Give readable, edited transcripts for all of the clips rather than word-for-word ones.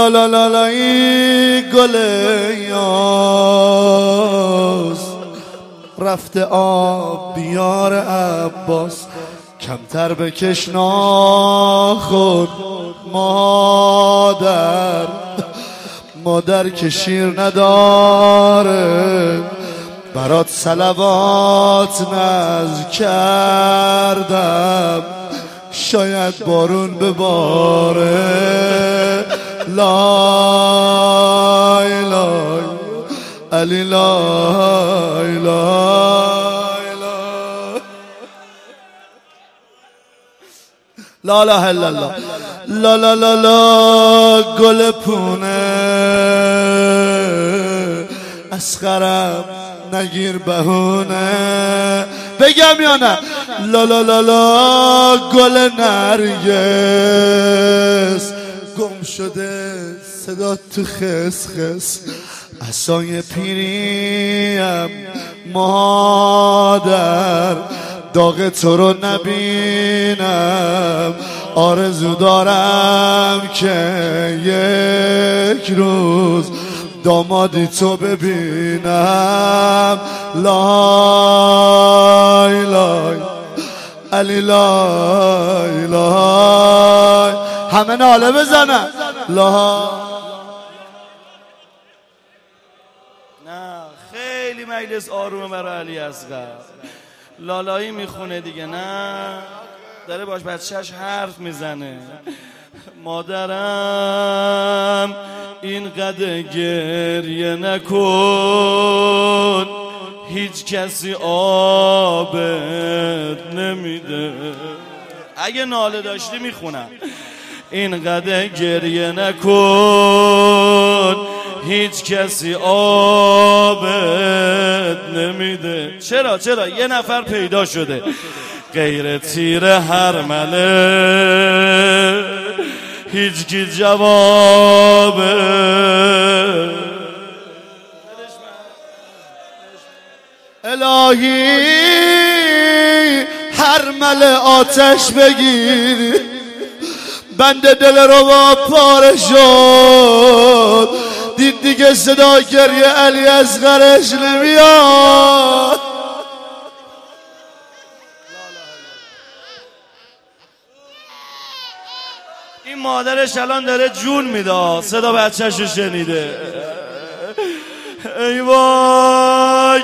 لا لا لا لا ای گل یاس رفته آب بیار عباس کمتر بکش ناخن مادر که شیر نداره برات صلوات نذر کردم شاید بارون بباره لای لای علی لای لای لا لا الا الله لا لا لا لا گل پونه اسخرم نگیر بهونه بگم یا نه لا لا لا لا گل نرگس گم شده صدا تو خس خس عصای پیریم مادر داغ تو رو نبینم آرزو دارم که یک روز دامادی تو ببینم لای لای علی لای لای همه ناله بزنن لای. نه خیلی مجلس آرومه برای علی اصغر لالایی میخونه دیگه نه داره باش بچهش حرف میزنه مادرم اینقدر گریه نکن هیچ کسی آبت نمیده اگه ناله داشتی میخونم اینقدر گریه نکن هیچ کسی آبت نمیده چرا یه نفر پیدا شده غیر تیر هرمله هیچ کی جوابه الهی هرمله آتش بگیر بند دل رو با پاره شد دید دیگه صدا گریه علی اصغرش نمیاد این مادرش الان داره جون میده صدا بچه‌شو شنیده ای وای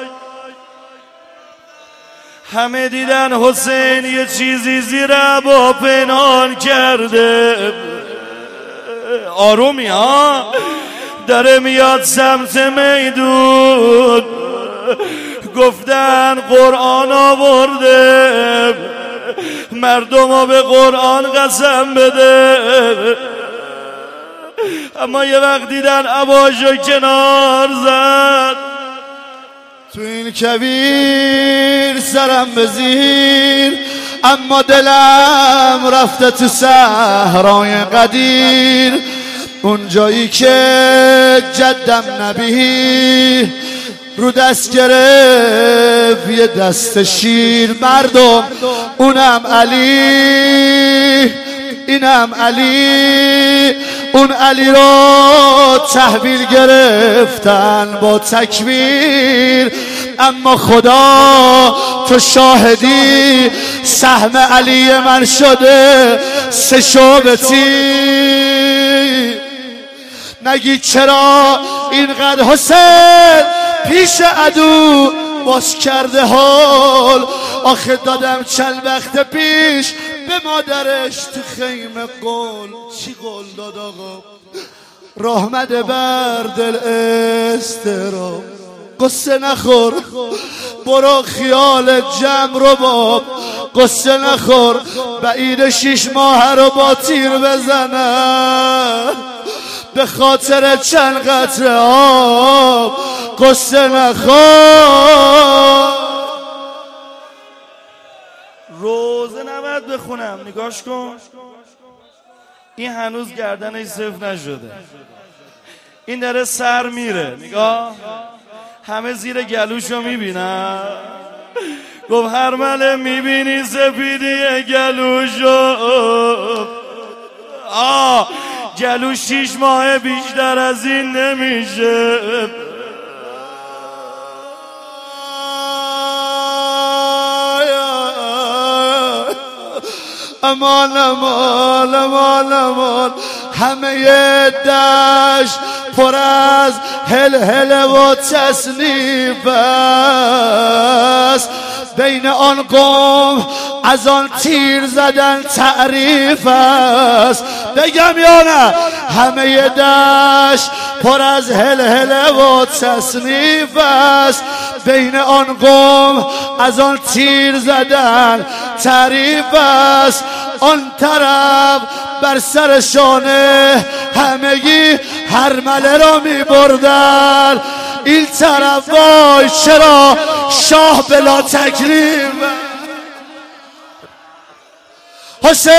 همه دیدن حسین یه چیزی زیر عبا پنهان کرده آرومی ها داره میاد سمت میدون گفتن قرآن آورده مردم به قرآن قسم بده اما یه وقت دیدن عباشو کنار زد تو این کویر سرم بزیر اما دلم رفته تو صحرای قدیر اون جایی که جدم نبی رو دست گرفت یه دست شیر مردم اونم علی اینم علی اون علی رو تحویل گرفتن با تکبیر اما خدا تو شاهدی سهم علی من شده سه شعبتی نگی چرا اینقدر حسین پیش عدو باز کرده حال آخه دادم چند وقت پیش به مادرش تو خیمه قول چی قول داد آقا راه مده بر دل استراب قصه نخور برو خیال جمع رو باب قصه نخور بعید 6 ماه رو با تیر بزنن به خاطر چند قطره آب قصه نخور روزه نباید بخونم نگاش کن این هنوز گردنش صفر نشده این داره سر میره نگاه همه زیر گلوشو میبینن گفت هرمله میبینی سپیدی گلوشو گلو 6 ماه بیشتر از این نمیشه. امان امان امان امان، همه دشت پر از هلهله و تصنیف است، بین آن قوم از آن تیر زدن تعریف است. بگم یا نه؟ همه دشت پر از هلهله و تصنیف است، بین آن قوم از آن تیر زدن تعریف است. آن طرف بر سر شانه همگی هرمله را می بردن، این طرف وای چرا شاه بلا تکریم. حسین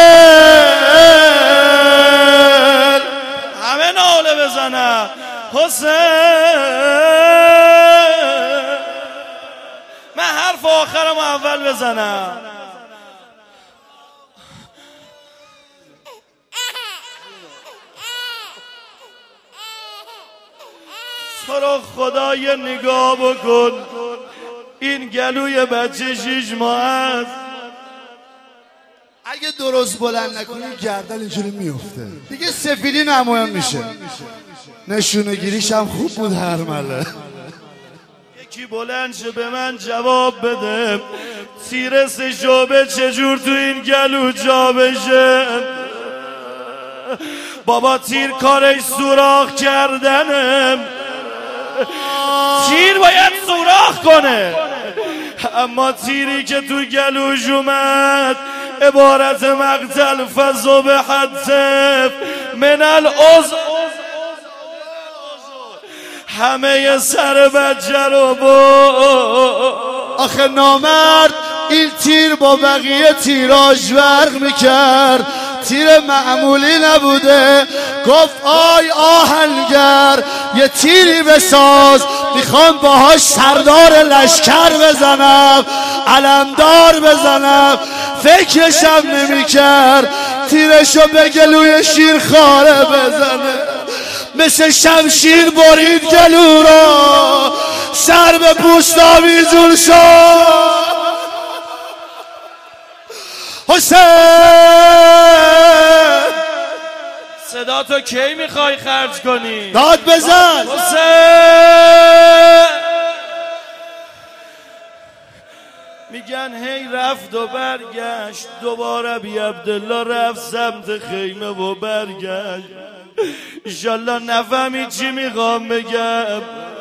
همه ناله بزنن حسین. من حرف آخرم اول بزنم. تو رو خدا یه نگاه بکن، این گلوی بچه 6 ماه است. اگه درست بلند نکنی گردن اینجوری میفته دیگه، سفیدی نمایم میشه. نشونه گیریش هم خوب بود هرمله. یکی بلند شه به من جواب بده، تیر 3 شعبه چجور تو این گلو جا بشه؟ بابا تیر کارش سوراخ کردنه، تیر باید سوراخ کنه، اما تیری که تو گلوش اومد عبارت مقتل فضو به حدثف من العضو، همه سر بچه رو با. آخه نامرد این تیر با بقیه تیراژ فرق میکرد، تیر معمولی نبوده. گفت آی آهنگر یه تیری بساز، میخوام باهاش سردار لشکر بزنم، علمدار بزنم. فکرشم نمیکرد تیرشو به گلوی شیرخواره بزنه، مثل شمشیر برید گلو را، سر به پوست آویزون شد. حسین صدا تو کی میخوای خرج کنی؟ داد بزن. حسین میگن هی رفت و برگشت، دوباره بی عبدالله رفت سمت خیمه و برگشت. انشالله نفهمی چی میخوام بگم.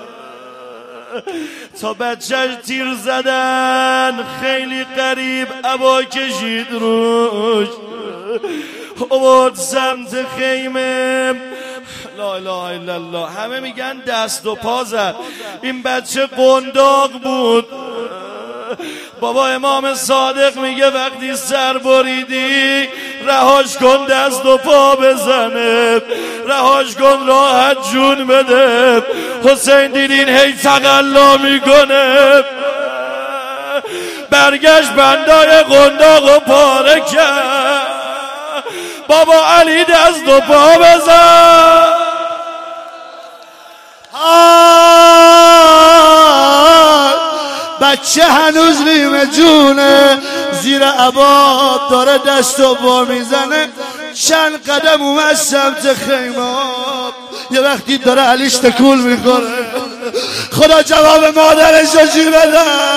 تا بچهش تیر زدن خیلی قریب عبا کشید روش، اومد سمت خیمه. لا اله الا الله. همه میگن دست و پا زد، این بچه قنداق بود. بابا امام صادق میگه وقتی سر بریدی رهاش کن دست و پا بزنه، رهاش کن راحت جون بده. حسین دیدین هی تقلا میکنه، برگشت بندای قنداق و پاره کرد. بابا علی دست و پا بزن. بچه هنوز نیمه جونه، زیر عبا داره دست و پا میزنه. چند قدم اومد سمت خیمه، یه وقتی داره علیش تکول میکنه. خدا جواب مادرش رو چی بده؟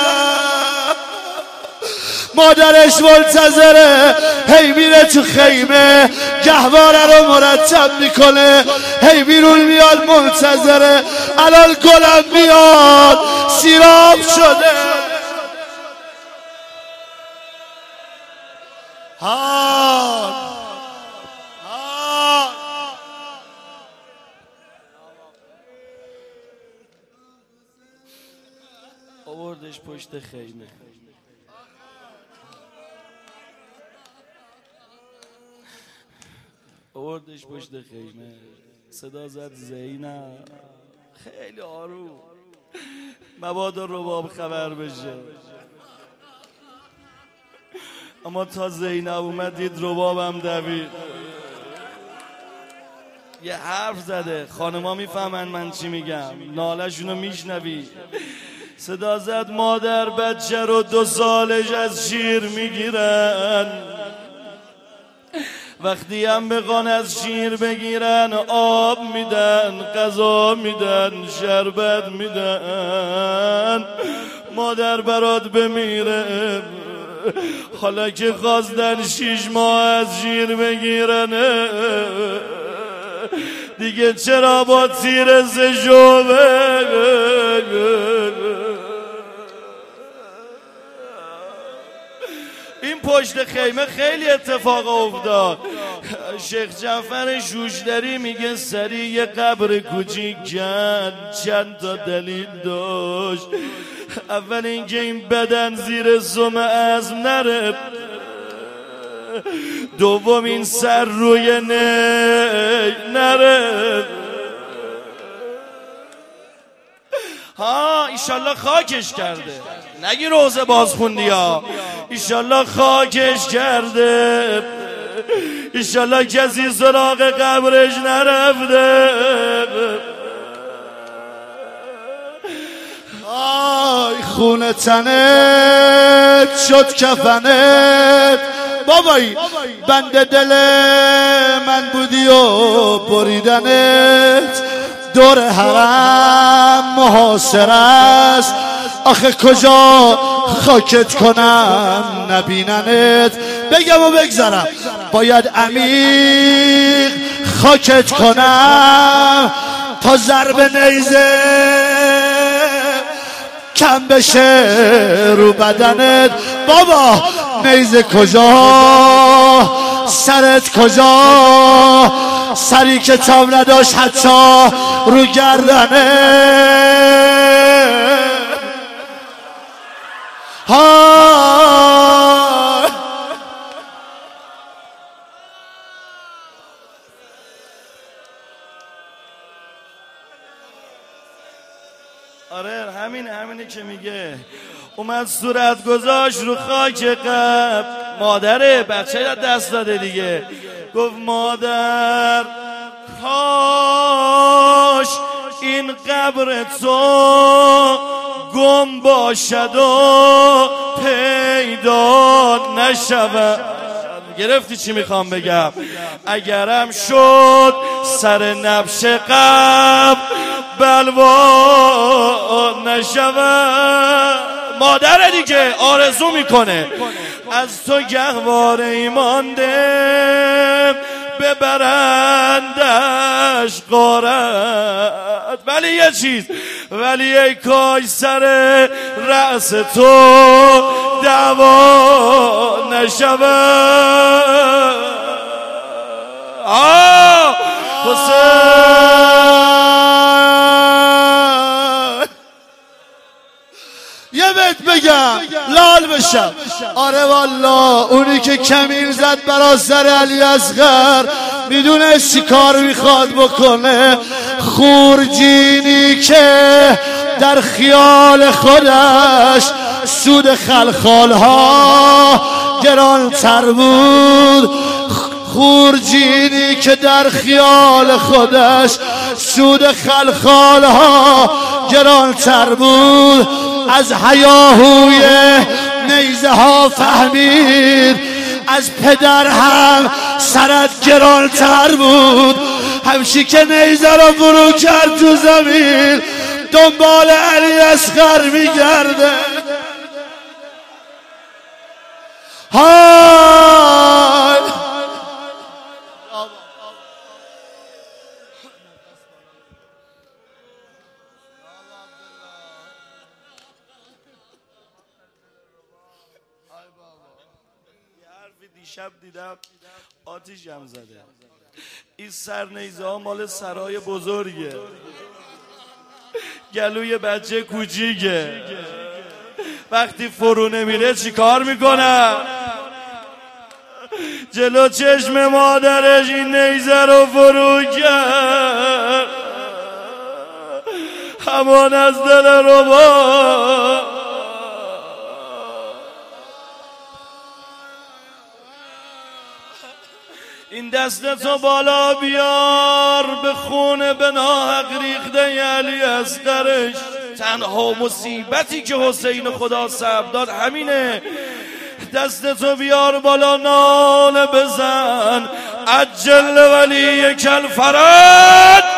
مادرش منتظره، هی میره تو خیمه گهواره رو مرتب میکنه، هی بیرون میاد منتظره. الان گلم میاد سیراب شده. آوردش پشت خیمه، آوردش پشت خیمه. صدا زد زینب، خیلی آروم، مبادا رباب خبر بشه. اما تا زینب اومد دید ربابم دوید. یه حرف زده، خانما میفهمن من چی میگم، ناله‌شونو میشنوی. صدا زد مادر بچه رو 2 سالش از شیر میگیرن، وقتی هم بخوان از شیر بگیرن آب میدن، غذا میدن، شربت میدن. مادر برات بمیره، حالا که خواستن 6 ماه از شیر بگیرن دیگه چرا با تیر سشوبه. این پشت خیمه خیلی اتفاق افتاد. شیخ جعفر شوشتری میگه سری یه قبر کوچیک کند، چند تا دلیل داشت. اول اینکه این بدن زیر سم عظم نره، دوم این سر روی نره. ها ایشالله خاکش کرده، نگی روزه باز خوندی ها، ایشالله خاکش کرده، ایشالله کسی سراغ قبرش نرفته. آی خونه تنت شد کفنت، بابایی بند دل من بودی و بریدنت. دور حرم محاصره است، آخه کجا خاکت کنم نبیننت. بگم و بگذرم باید عمیق خاکت کنم تا ضرب نیزه کم بشه رو بدنت. بابا نیزه کجا، سرت کجا، سری که تاب نداشت حتی رو گردنت. آره همینه که میگه. اومد صورت گذاشت رو خاک قبر، مادره بچه را دست داده دیگه. گفت مادر کاش این قبر تو گم باشد و پیدا نشود. گرفتی چی میخوام بگم؟ اگرم شد سر نبش قبر بلوا نشود. مادر دیگه آرزو میکنه از تو گهواره ای مانده ببرندش غارت. ولی یه چیز، ولی ای کاش سر رأس تو دعوا نشود. یه بیت بگم لال بشم. آره والا اونی که کمین زد برا سر علی اصغر میدونه چی کار میخواد بکنه. خورجینی که در خیال خودش سود خلخالها گرانتر بود، خورجینی که در خیال خودش سود خلخالها گرانتر بود، از هیاهوی نیزه ها فهمید از پدر هم سرت گرانتر بود. همشی که نیزه را فرو کرد تو زمین دنبال علی اصغر میگرده. های دیشب دیدم آتیش هم زده. این سرنیزه ها مال سرای بزرگه، گلوی بچه کوچیکه، وقتی فرو نمیره چی کار میکنه؟ جلو چشم مادرش این نیزه رو فرو کرد، همان از دل ربا. این دستتو بالا بیار به خون به ناحق ریخته علی اصغرش. تنها مصیبتی که حسین خدا صبر داد همینه. دستتو بیار بالا ناله بزن عجل ولی کل فرج.